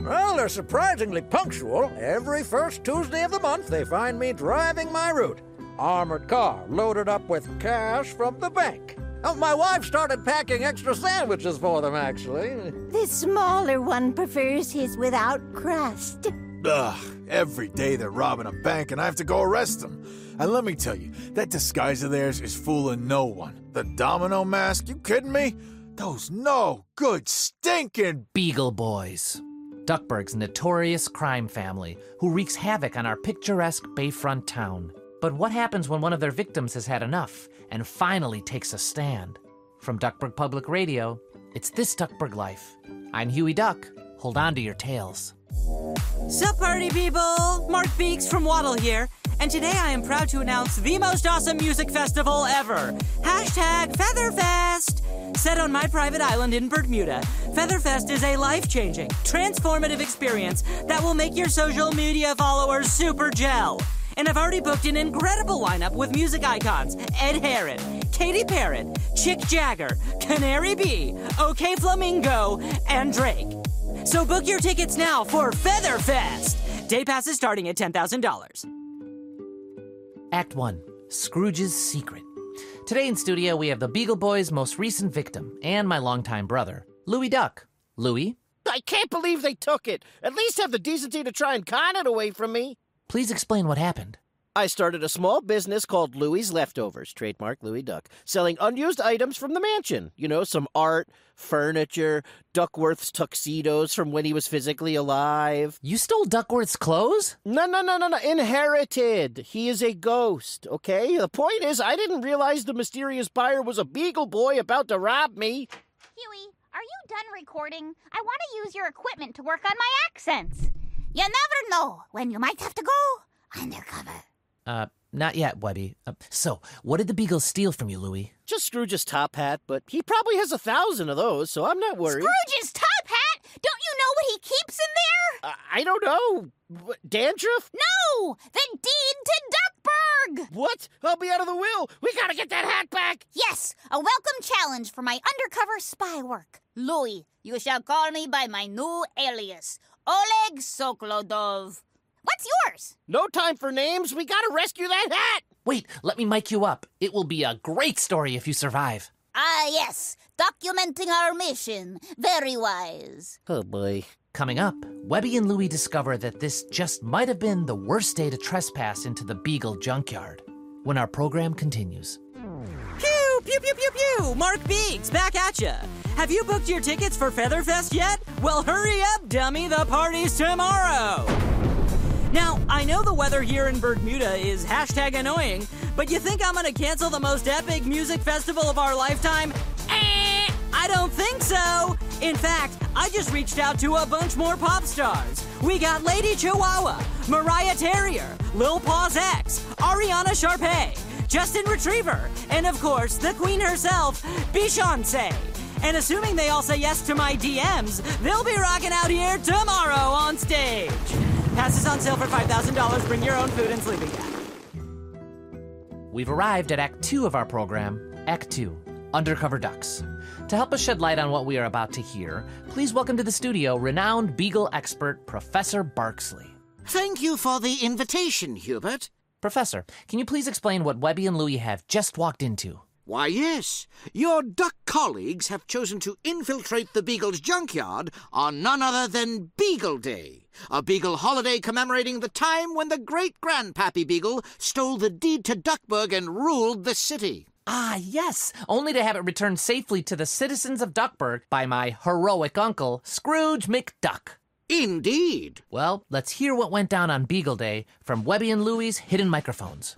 Well, they're surprisingly punctual. Every first Tuesday of the month, they find me driving my route. Armored car loaded up with cash from the bank. Oh, my wife started packing extra sandwiches for them, actually. The smaller one prefers his without crust. Ugh, every day they're robbing a bank and I have to go arrest them. And let me tell you, that disguise of theirs is fooling no one. The domino mask, you kidding me? Those no good stinking Beagle Boys. Duckburg's notorious crime family who wreaks havoc on our picturesque bayfront town. But what happens when one of their victims has had enough and finally takes a stand? From Duckburg Public Radio, it's This Duckburg Life. I'm Huey Duck. Hold on to your tails. Sup, party people! Mark Beeks from Waddle here, and today I am proud to announce the most awesome music festival ever. #FeatherFest! Set on my private island in Bermuda, FeatherFest is a life-changing, transformative experience that will make your social media followers super gel. And I've already booked an incredible lineup with music icons Ed Sheeran, Katy Perry, Chick Jagger, Canary B, OK Flamingo, and Drake. So book your tickets now for FeatherFest. Day passes starting at $10,000. Act 1, Scrooge's Secret. Today in studio, we have the Beagle Boys' most recent victim and my longtime brother, Louie Duck. Louie? I can't believe they took it. At least have the decency to try and con it away from me. Please explain what happened. I started a small business called Louie's Leftovers, trademark Louie Duck, selling unused items from the mansion. You know, some art, furniture, Duckworth's tuxedos from when he was physically alive. You stole Duckworth's clothes? No. Inherited. He is a ghost, okay? The point is, I didn't realize the mysterious buyer was a Beagle Boy about to rob me. Huey, are you done recording? I want to use your equipment to work on my accents. You never know when you might have to go undercover. Not yet, Webby. So, what did the Beagles steal from you, Louie? Just Scrooge's top hat, but he probably has 1,000 of those, so I'm not worried. Scrooge's top hat? Don't you know what he keeps in there? I don't know. Dandruff? No! The deed to Duckburg! What? I'll be out of the will. We gotta get that hat back. Yes, a welcome challenge for my undercover spy work. Louie, you shall call me by my new alias, Oleg Sokolodov. What's yours? No time for names. We gotta rescue that hat. Wait, let me mic you up. It will be a great story if you survive. Ah, yes. Documenting our mission. Very wise. Oh, boy. Coming up, Webby and Louie discover that this just might have been the worst day to trespass into the Beagle junkyard. When our program continues. Pew, pew, pew, pew, pew! Mark Beeks, back at ya! Have you booked your tickets for FeatherFest yet? Well, hurry up, dummy, the party's tomorrow! Now, I know the weather here in Bermuda is #annoying, but you think I'm gonna cancel the most epic music festival of our lifetime? I don't think so! In fact, I just reached out to a bunch more pop stars. We got Lady Chihuahua, Mariah Terrier, Lil Paz X, Ariana Sharpay, Justin Retriever, and of course, the queen herself, Beyoncé. And assuming they all say yes to my DMs, they'll be rocking out here tomorrow on stage. Passes on sale for $5,000. Bring your own food and sleeping bag. We've arrived at Act 2 of our program, Act 2, Undercover Ducks. To help us shed light on what we are about to hear, please welcome to the studio renowned Beagle expert, Professor Barksley. Thank you for the invitation, Hubert. Professor, can you please explain what Webby and Louie have just walked into? Why, yes. Your duck colleagues have chosen to infiltrate the Beagle's junkyard on none other than Beagle Day, a Beagle holiday commemorating the time when the great-grandpappy Beagle stole the deed to Duckburg and ruled the city. Ah, yes, only to have it returned safely to the citizens of Duckburg by my heroic uncle, Scrooge McDuck. Indeed. Well, let's hear what went down on Beagle Day from Webby and Louie's hidden microphones.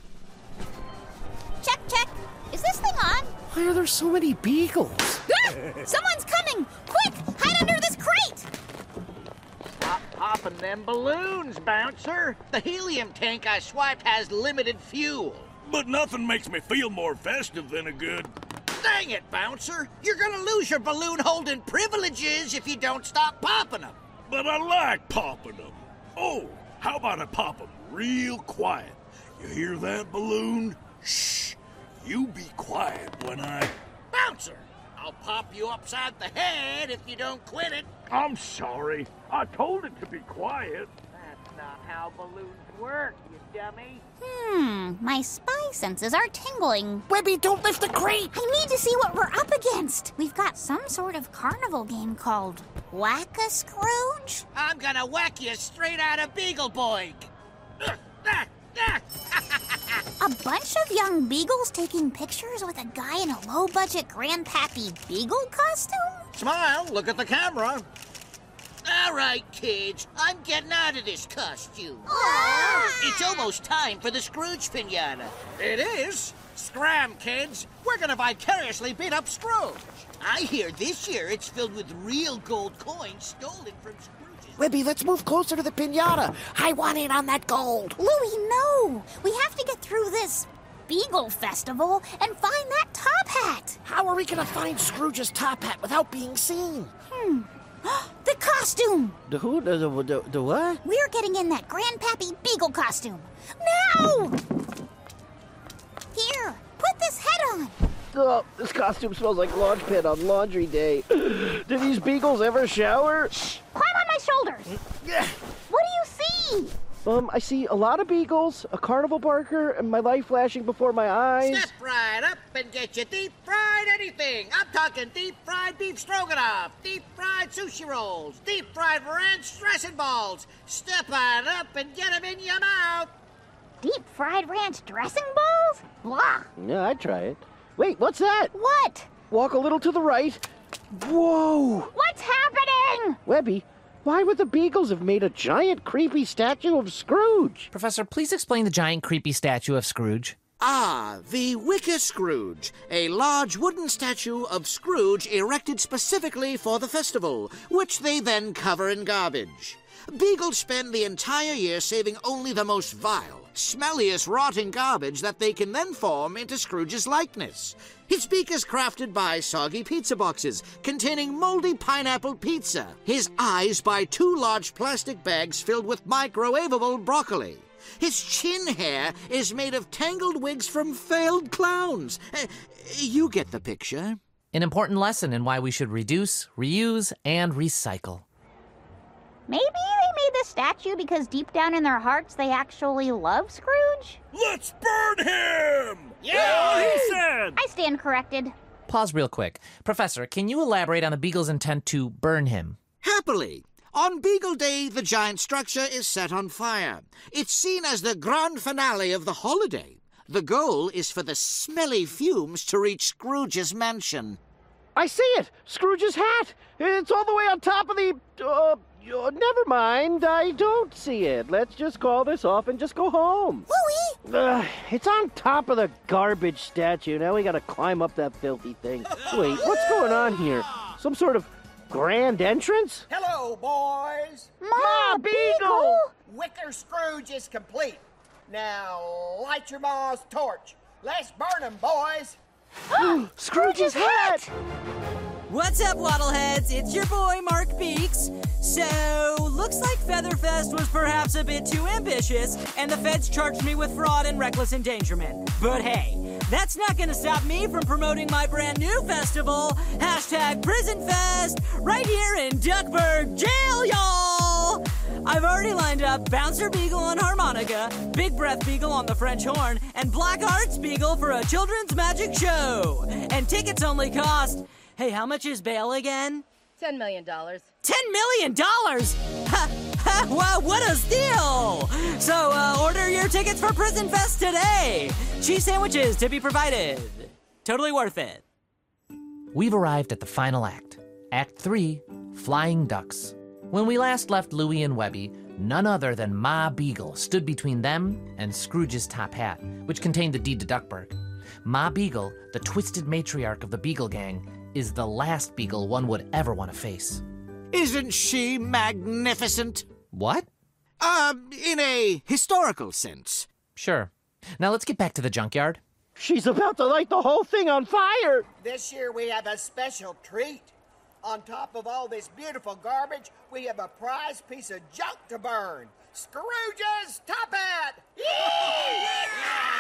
Check, check. Is this thing on? Why are there so many beagles? Ah! Someone's coming! Quick! Hide under this crate! Stop popping them balloons, Bouncer. The helium tank I swiped has limited fuel. But nothing makes me feel more festive than a good... Dang it, Bouncer. You're gonna lose your balloon-holding privileges if you don't stop popping them. But I like popping them. Oh, how about I pop them real quiet? You hear that, balloon? Shh. You be quiet when I... Bouncer, I'll pop you upside the head if you don't quit it. I'm sorry. I told it to be quiet. That's not how balloons work, you dummy. My spy senses are tingling. Webby, don't lift the crate! I need to see what we're up against. We've got some sort of carnival game called Whack-a-Scrooge. I'm gonna whack you straight out of Beagle Boy. A bunch of young beagles taking pictures with a guy in a low-budget Grandpappy Beagle costume? Smile, look at the camera. All right, kids, I'm getting out of this costume. It's almost time for the Scrooge Pinata. It is? Scram, kids. We're gonna vicariously beat up Scrooge. I hear this year it's filled with real gold coins stolen from Scrooge's. Webby, let's move closer to the piñata. I want in on that gold. Louie, no! We have to get through this Beagle Festival and find that top hat. How are we gonna find Scrooge's top hat without being seen? The costume! The who? The what? We're getting in that Grandpappy Beagle costume. Now! Here, put this head on. Oh, this costume smells like launch pad on laundry day. Do these beagles ever shower? Shh! Climb on my shoulders. What do you see? I see a lot of beagles, a carnival barker, and my life flashing before my eyes. Step right up and get your deep-fried anything. I'm talking deep-fried beef stroganoff, deep-fried sushi rolls, deep-fried ranch dressing balls. Step right up and get them in your mouth. Deep-fried ranch dressing balls? Blah. Yeah, I'd try it. Wait, what's that? What? Walk a little to the right. Whoa! What's happening? Webby, why would the beagles have made a giant, creepy statue of Scrooge? Professor, please explain the giant, creepy statue of Scrooge. Ah, the Wicker Scrooge, a large wooden statue of Scrooge erected specifically for the festival, which they then cover in garbage. Beagles spend the entire year saving only the most vile, smelliest rotting garbage that they can then form into Scrooge's likeness. His beak is crafted by soggy pizza boxes containing moldy pineapple pizza. His eyes by 2 large plastic bags filled with microwavable broccoli. His chin hair is made of tangled wigs from failed clowns. You get the picture. An important lesson in why we should reduce, reuse, and recycle. Maybe they made this statue because deep down in their hearts they actually love Scrooge? Let's burn him! Yeah, he said! I stand corrected. Pause real quick. Professor, can you elaborate on the Beagle's intent to burn him? Happily. On Beagle Day, the giant structure is set on fire. It's seen as the grand finale of the holiday. The goal is for the smelly fumes to reach Scrooge's mansion. I see it! Scrooge's hat! It's all the way on top of the... never mind, I don't see it. Let's just call this off and just go home. Louie! It's on top of the garbage statue. Now we gotta climb up that filthy thing. Wait, what's going on here? Some sort of grand entrance? Hello, boys. Ma Beagle! Wicker Scrooge is complete. Now, light your ma's torch. Let's burn him, boys. Scrooge's hat! What's up, Waddleheads? It's your boy, Mark Beaks. So, looks like Featherfest was perhaps a bit too ambitious, and the feds charged me with fraud and reckless endangerment. But hey, that's not gonna stop me from promoting my brand new festival, #PrisonFest, right here in Duckburg Jail, y'all! I've already lined up Bouncer Beagle on harmonica, Big Breath Beagle on the French horn, and Black Arts Beagle for a children's magic show. And tickets only cost... Hey, how much is bail again? $10 million. $10 million? Ha! Ha! Wow, what a steal! So, order your tickets for Prison Fest today. Cheese sandwiches to be provided. Totally worth it. We've arrived at the final act. Act 3, Flying Ducks. When we last left Louie and Webby, none other than Ma Beagle stood between them and Scrooge's top hat, which contained the deed to Duckburg. Ma Beagle, the twisted matriarch of the Beagle Gang, is the last Beagle one would ever want to face. Isn't she magnificent? What? In a historical sense. Sure. Now let's get back to the junkyard. She's about to light the whole thing on fire! This year we have a special treat. On top of all this beautiful garbage, we have a prize piece of junk to burn. Scrooge's top hat! Yeah!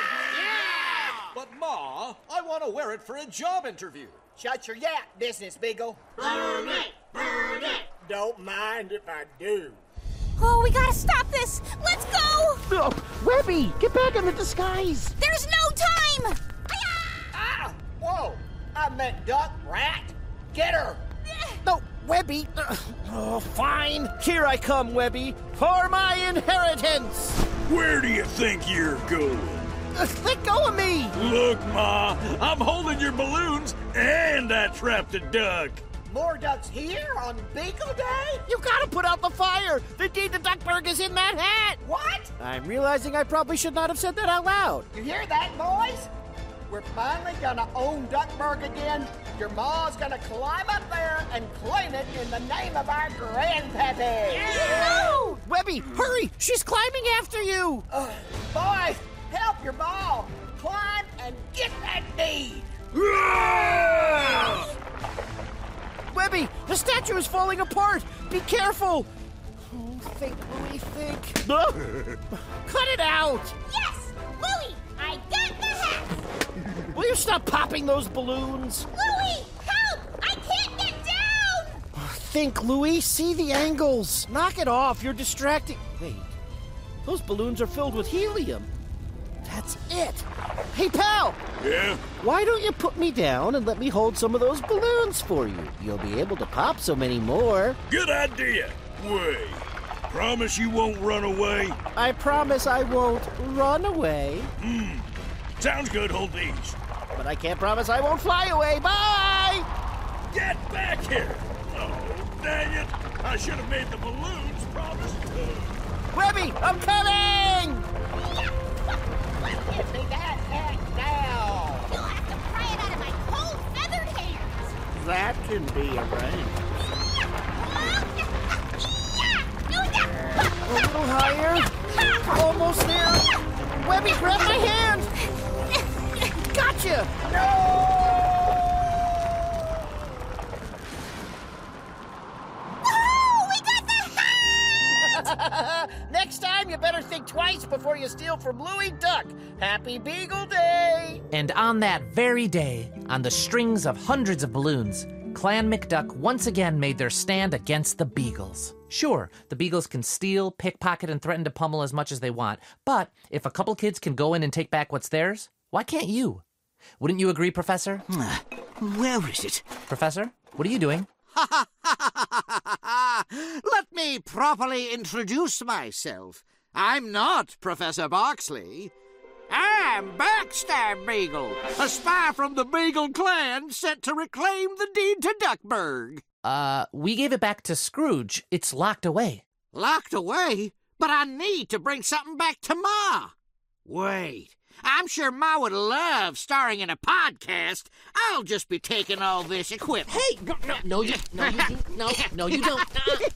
But Ma, I want to wear it for a job interview. Shut your yap, Business Beagle. Burn it! Burn it! Don't mind if I do. Oh, we gotta stop this! Let's go! Oh, Webby, get back in the disguise! There's no time! Ah! Whoa! I meant duck, rat. Get her! No, Webby! Oh, fine. Here I come, Webby, for my inheritance! Where do you think you're going? Let go of me! Look, Ma, I'm holding your balloons, and I trapped a duck. More ducks here on Beagle Day? You gotta put out the fire! The deed to Duckburg is in that hat! What? I'm realizing I probably should not have said that out loud. You hear that, boys? We're finally gonna own Duckburg again. Your ma's gonna climb up there and claim it in the name of our grandpappy. No! Webby, hurry! She's climbing after you! Boys, help your ma. Climb and get that deed. Webby, the statue is falling apart! Be careful! Oh, think, Louie, think. Cut it out! Yes! Louie, I got the hat! Will you stop popping those balloons? Louie, help! I can't get down! Think, Louie. See the angles. Knock it off. You're distracting. Wait. Those balloons are filled with helium. That's it. Hey, pal. Yeah? Why don't you put me down and let me hold some of those balloons for you? You'll be able to pop so many more. Good idea. Wait. Promise you won't run away? I promise I won't run away. Sounds good. Hold these. But I can't promise I won't fly away. Bye! Get back here! Oh, dang it! I should have made the balloons promise. Webby, I'm coming! Give me that hat now. You'll have to pry it out of my cold feathered hands. That can be arranged. A little higher. Almost there. Webby, grab my hand. Gotcha. Woohoo! We got the hat! Next time, you better think twice before you steal from Louie Duck. Happy Beagle Day! And on that very day, on the strings of hundreds of balloons, Clan McDuck once again made their stand against the Beagles. Sure, the Beagles can steal, pickpocket, and threaten to pummel as much as they want, but if a couple kids can go in and take back what's theirs, why can't you? Wouldn't you agree, Professor? Where is it? Professor, what are you doing? Let me properly introduce myself. I'm not Professor Boxley. I'm Backstab Beagle, a spy from the Beagle clan sent to reclaim the deed to Duckburg. We gave it back to Scrooge. It's locked away. Locked away? But I need to bring something back to Ma. Wait, I'm sure Ma would love starring in a podcast. I'll just be taking all this equipment. Hey, no, you don't.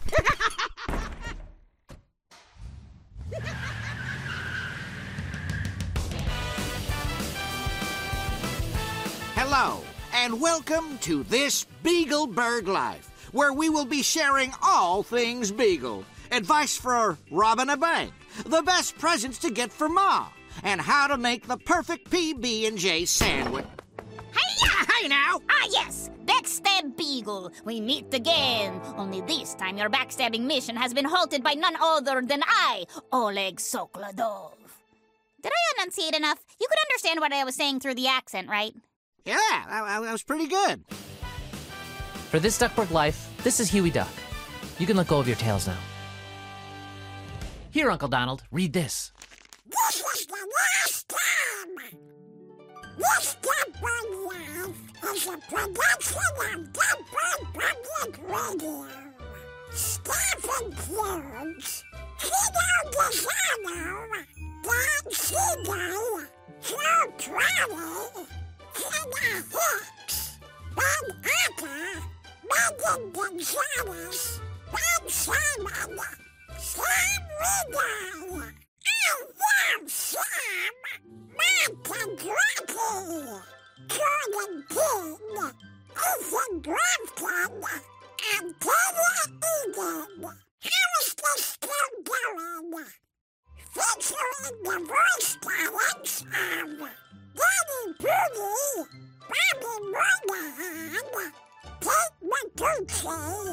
Hello, and welcome to This Beagleburg Life, where we will be sharing all things Beagle. Advice for robbing a bank, the best presents to get for Ma, and how to make the perfect PB&J sandwich. Hi-ya! Hey now! Ah, yes! Backstab Beagle. We meet again. Only this time your backstabbing mission has been halted by none other than I, Oleg Sokolodov. Did I enunciate enough? You could understand what I was saying through the accent, right? Yeah, that was pretty good. For This Duckburg Life, this is Huey Duck. You can let go of your tails now. Here, Uncle Donald, read this. This is the last time. This Duckburg Life is a production of Duckburg Public Radio. Staff includes Tito Desano, Don Seagull, Joe Crowley, Tina Hicks, Ben Acker, Megan Gonzalez, Ben Simon, Sam Regal. I love Sam, Matt Andretti, Jordan King, Ethan Grafton, and Taylor Eden. How is this still going? Featuring the voice talents of Danny Pooty, Bobby Moynihan, Kate McGucci,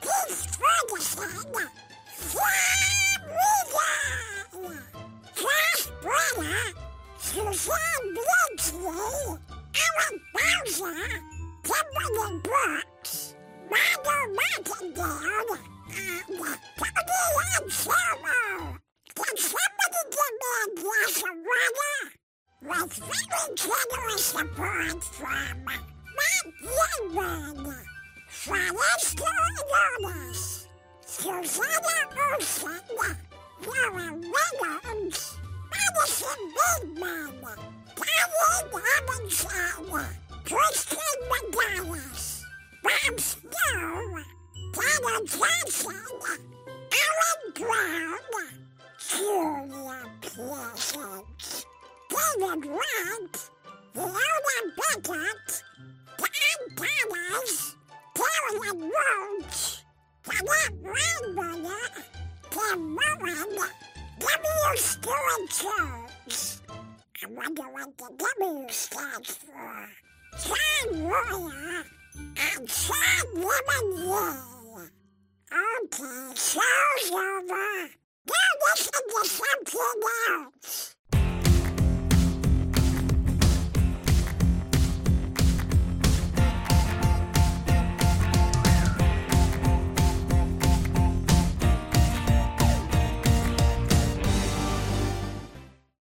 Keith Ferguson, Sam Regan, Josh Brenner, Suzanne Blinkley, Ellen Bowser, Kimberly Brooks, Margot Martindale, and Tony Anselmo. Can somebody give me a glass of water? With very generous support from Matt Youngman, Forrester Jonas, Susanna Olsen, Laura Reynolds, Madison Bigman, Diane Robinson, Kristen McGuinness, Bob Snow, Tanner Johnson, Alan Brown, Julia Pleasant, David Wright, Leona Beckett, Don Thomas, Darian Roach, Jeanette Reinberger, Tim Moran, W. Stuart Jones. I wonder what the W stands for. John Royer and Sean Lemon Yay. Okay, show's over.